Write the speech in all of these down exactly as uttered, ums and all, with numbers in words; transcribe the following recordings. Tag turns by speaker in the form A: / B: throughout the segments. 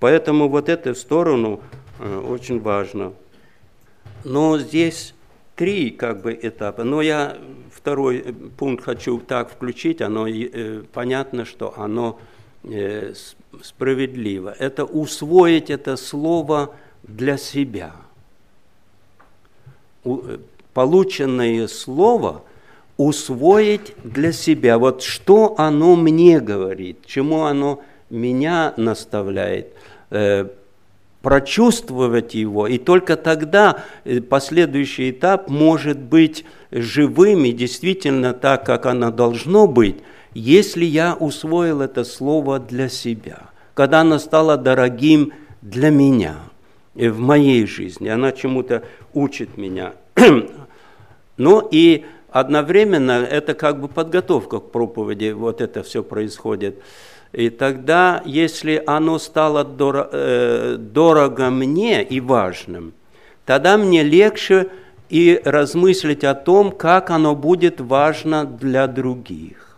A: Поэтому вот эту сторону очень важно. Но здесь три как бы этапа. Но я второй пункт хочу так включить. Оно понятно, что оно справедливо. Это усвоить это слово для себя. Полученное слово усвоить для себя. Вот что оно мне говорит, чему оно меня наставляет, прочувствовать его, и только тогда последующий этап может быть живым и действительно так, как оно должно быть, если я усвоил это слово для себя, когда оно стало дорогим для меня, в моей жизни, оно чему-то учит меня. Ну и одновременно это как бы подготовка к проповеди, вот это все происходит. И тогда, если оно стало дорого, э, дорого мне и важным, тогда мне легче и размыслить о том, как оно будет важно для других.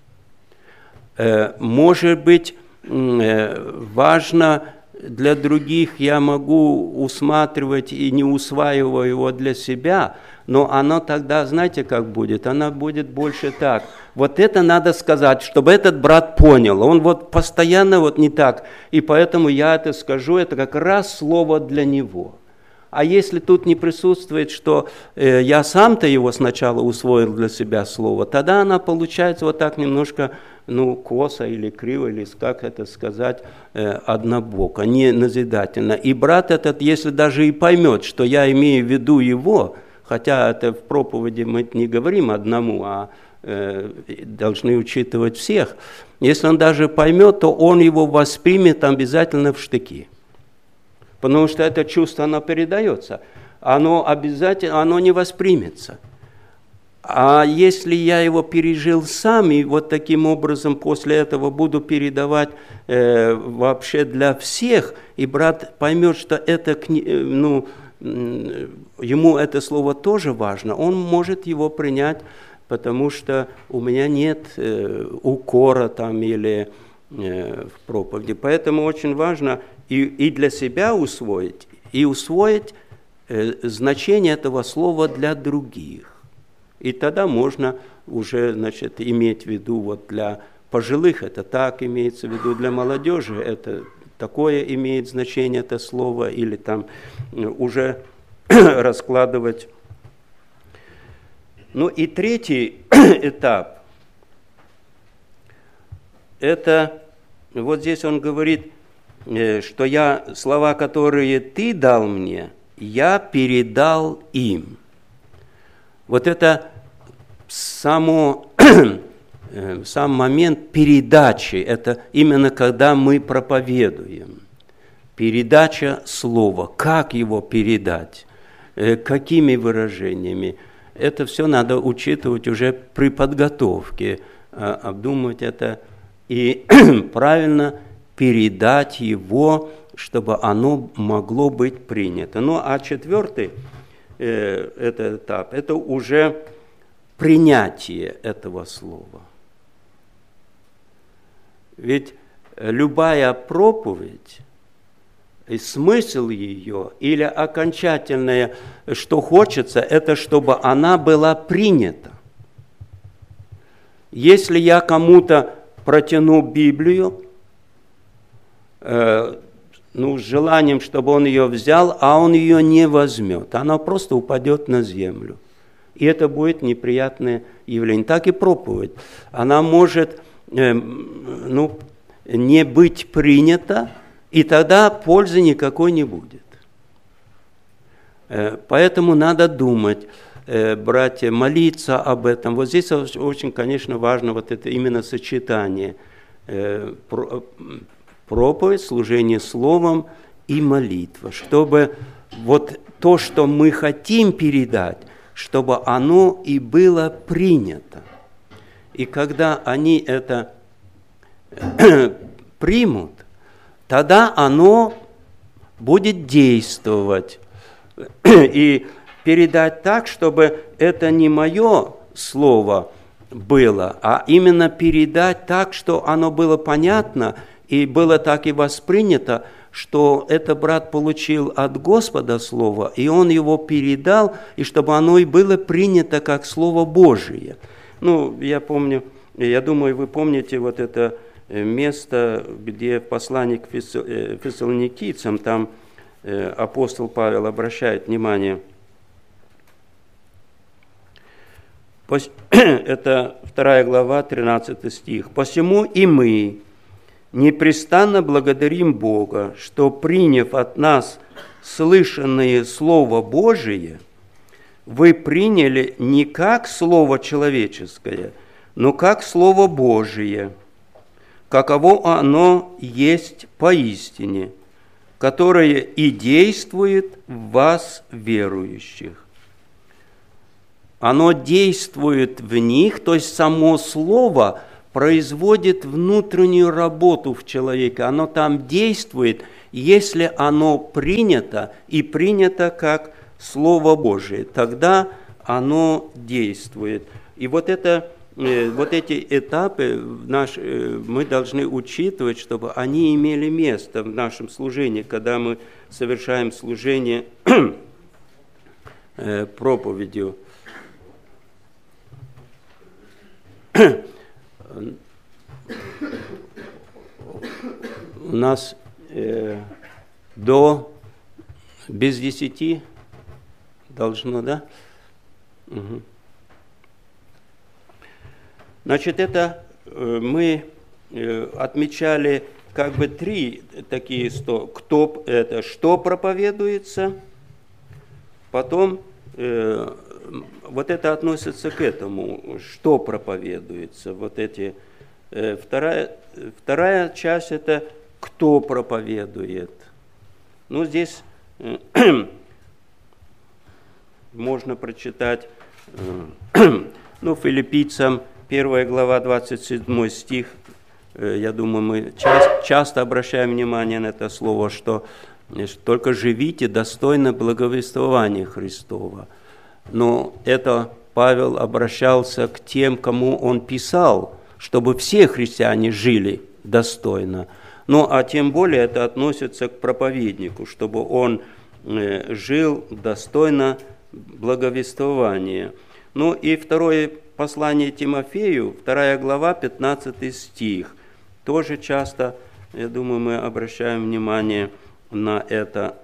A: Э, может быть, э, важно для других, я могу усматривать и не усваиваю его для себя, но оно тогда, знаете, как будет? Оно будет больше так. Вот это надо сказать, чтобы этот брат понял. Он вот постоянно вот не так. И поэтому я это скажу, это как раз слово для него. А если тут не присутствует, что э, я сам-то его сначала усвоил для себя слово, тогда она получается вот так немножко, ну, косо или криво, или как это сказать, э, однобоко, не назидательно. И брат этот, если даже и поймет, что я имею в виду его, хотя это в проповеди мы не говорим одному, а э, должны учитывать всех, если он даже поймет, то он его воспримет обязательно в штыки. Потому что это чувство, оно передается. Оно обязательно, оно не воспримется. А если я его пережил сам, и вот таким образом после этого буду передавать э, вообще для всех, и брат поймет, что это, ну, ему это слово тоже важно, он может его принять, потому что у меня нет э, укора там или э, в проповеди. Поэтому очень важно и, и для себя усвоить, и усвоить э, значение этого слова для других. И тогда можно уже, значит, иметь в виду, вот для пожилых это так имеется в виду, для молодежи это такое имеет значение это слово, или там уже раскладывать. Ну и третий этап, это, вот здесь он говорит, что я, слова, которые ты дал мне, я передал им. Вот это само, сам момент передачи, это именно когда мы проповедуем. Передача слова, как его передать, какими выражениями. Это все надо учитывать уже при подготовке, обдумывать это и правильно передать его, чтобы оно могло быть принято. Ну а четвертый э, этот этап, это уже принятие этого слова. Ведь любая проповедь, и смысл ее или окончательное, что хочется, это чтобы она была принята. Если я кому-то протяну Библию, э, ну, с желанием, чтобы он ее взял, а он ее не возьмет, она просто упадет на землю. И это будет неприятное явление. Так и проповедь. Она может э, ну, не быть принята, и тогда пользы никакой не будет. Поэтому надо думать, братья, молиться об этом. Вот здесь очень, конечно, важно вот это именно сочетание. Проповедь, служение словом и молитва. Чтобы вот то, что мы хотим передать, чтобы оно и было принято. И когда они это примут, тогда оно будет действовать. И передать так, чтобы это не мое слово было, а именно передать так, что оно было понятно, И было так и воспринято, что это брат получил от Господа Слово, и он его передал, и чтобы оно и было принято как Слово Божие. Ну, я помню, я думаю, вы помните вот это место, где в послании к фессалоникийцам, там апостол Павел обращает внимание. Это вторая глава, тринадцатый стих. «Посему и мы непрестанно благодарим Бога, что, приняв от нас слышанное Слово Божие, вы приняли не как Слово человеческое, но как Слово Божие, каково оно есть поистине, которое и действует в вас, верующих». Оно действует в них, то есть само Слово производит внутреннюю работу в человеке. Оно там действует, если оно принято, и принято как Слово Божие. Тогда оно действует. И вот, это, вот эти этапы наш, мы должны учитывать, чтобы они имели место в нашем служении, когда мы совершаем служение проповедью. У нас э, до без десяти должно, да? Угу. Значит, это э, мы э, отмечали как бы три такие, сто, кто это, что проповедуется, потом э, вот это относится к этому, что проповедуется, вот эти. Э, вторая, вторая часть это кто проповедует. Ну, здесь э, можно прочитать, э, ну, Филиппийцам первая глава, двадцать седьмой стих. Э, я думаю, мы часто, часто обращаем внимание на это слово, что, что только живите достойно благовествования Христова. Но это Павел обращался к тем, кому он писал, чтобы все христиане жили достойно. Ну, а тем более это относится к проповеднику, чтобы он жил достойно благовествования. Ну, и второе послание Тимофею, вторая глава, пятнадцатый стих. Тоже часто, я думаю, мы обращаем внимание на это.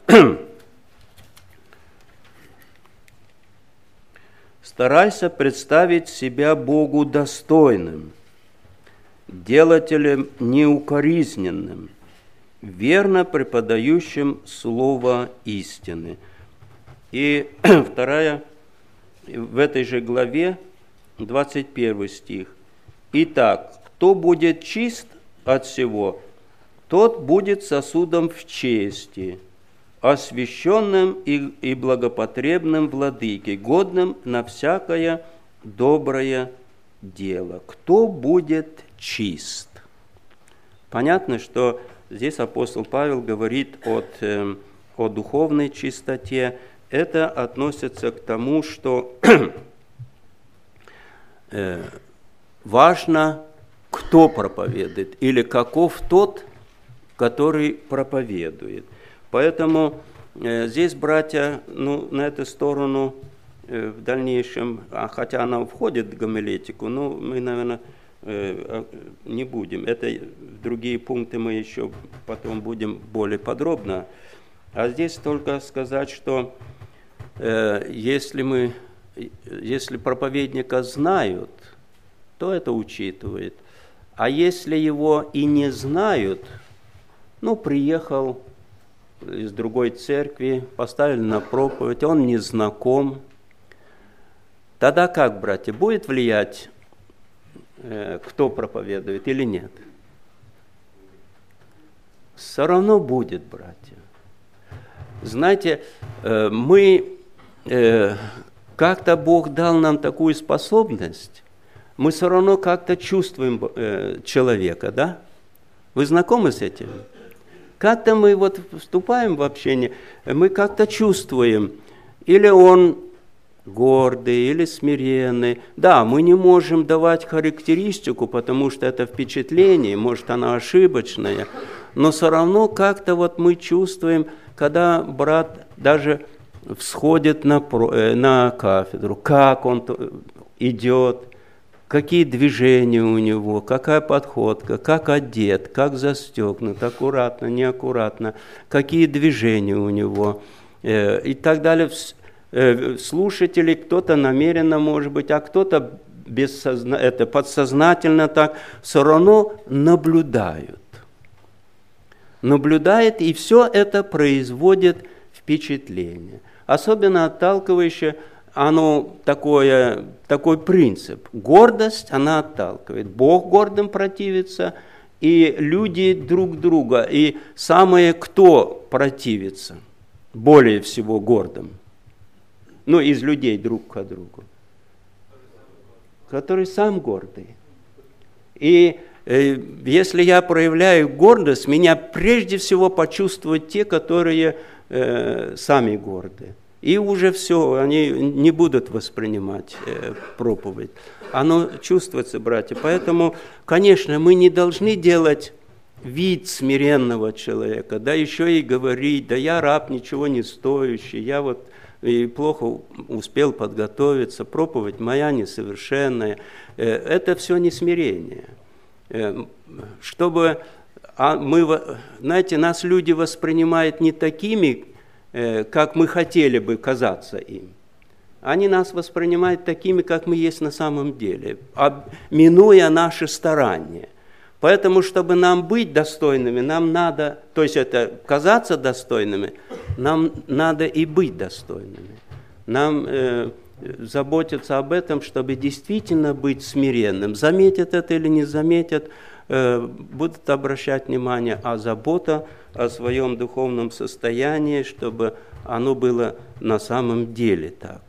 A: «Старайся представить себя Богу достойным, делателем неукоризненным, верно преподающим слово истины». И вторая, в этой же главе, двадцать первый стих. «Итак, кто будет чист от всего, тот будет сосудом в чести, освященным и, и благопотребным владыке, годным на всякое доброе дело». Кто будет чист? Понятно, что здесь апостол Павел говорит от, э, о духовной чистоте. Это относится к тому, что э, важно, кто проповедует, или каков тот, который проповедует. Поэтому э, здесь, братья, ну, на эту сторону э, в дальнейшем, а хотя она входит в гомилетику, но мы, наверное, э, не будем. Это другие пункты мы еще потом будем более подробно. А здесь только сказать, что э, если мы, если проповедника знают, то это учитывает. А если его и не знают, ну, приехал из другой церкви, поставили на проповедь, он не знаком. Тогда как, братья, будет влиять, э, кто проповедует или нет? Все равно будет, братья. Знаете, э, мы, э, как-то Бог дал нам такую способность, мы все равно как-то чувствуем э, человека, да? Вы знакомы с этим? Как-то мы вот вступаем в общение, мы как-то чувствуем, или он гордый или смиренный. Да, мы не можем давать характеристику, потому что это впечатление, может, оно ошибочное, но все равно как-то вот мы чувствуем, когда брат даже всходит на, на кафедру, как он идет, какие движения у него, какая подходка, как одет, как застегнут, аккуратно, неаккуратно, какие движения у него и так далее. Слушатели, кто-то намеренно, может быть, а кто-то бессозна... это подсознательно так, все равно наблюдают. Наблюдает, и все это производит впечатление. Особенно отталкивающее, оно такое, такой принцип. Гордость, она отталкивает. Бог гордым противится, и люди друг друга. И самое, кто противится более всего гордым? Ну, из людей друг к другу. Который сам гордый. И э, если я проявляю гордость, меня прежде всего почувствуют те, которые э, сами горды. И уже все, они не будут воспринимать э, проповедь. Оно чувствуется, братья. Поэтому, конечно, мы не должны делать вид смиренного человека, да еще и говорить, да я раб, ничего не стоящий, я вот и плохо успел подготовиться, проповедь моя несовершенная. Это все не смирение. Чтобы мы, знаете, нас люди воспринимают не такими, как мы хотели бы казаться им. Они нас воспринимают такими, как мы есть на самом деле, минуя наши старания. Поэтому, чтобы нам быть достойными, нам надо, то есть это казаться достойными, нам надо и быть достойными. Нам э, заботиться об этом, чтобы действительно быть смиренным. Заметят это или не заметят, э, будут обращать внимание, а забота о своем духовном состоянии, чтобы оно было на самом деле так.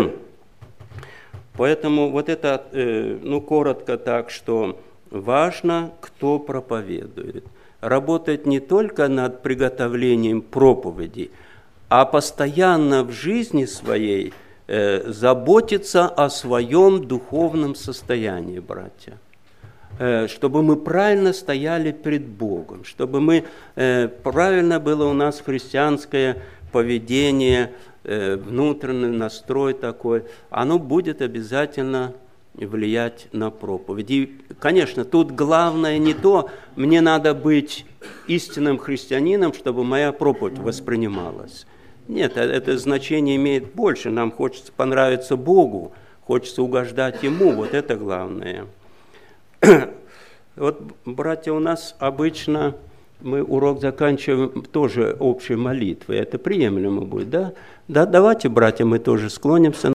A: Поэтому вот это, э, ну, коротко так, что важно, кто проповедует. Работать не только над приготовлением проповедей, а постоянно в жизни своей э, заботиться о своем духовном состоянии, братья. Э, чтобы мы правильно стояли пред Богом, чтобы мы, э, правильно было у нас христианское поведение, э, внутренний настрой такой, оно будет обязательно влиять на проповедь. И, конечно, тут главное не то, мне надо быть истинным христианином, чтобы моя проповедь воспринималась. Нет, это значение имеет больше. Нам хочется понравиться Богу, хочется угождать Ему, вот это главное. Вот, братья, у нас обычно мы урок заканчиваем тоже общей молитвой. Это приемлемо будет, да? Да, давайте, братья, мы тоже склонимся.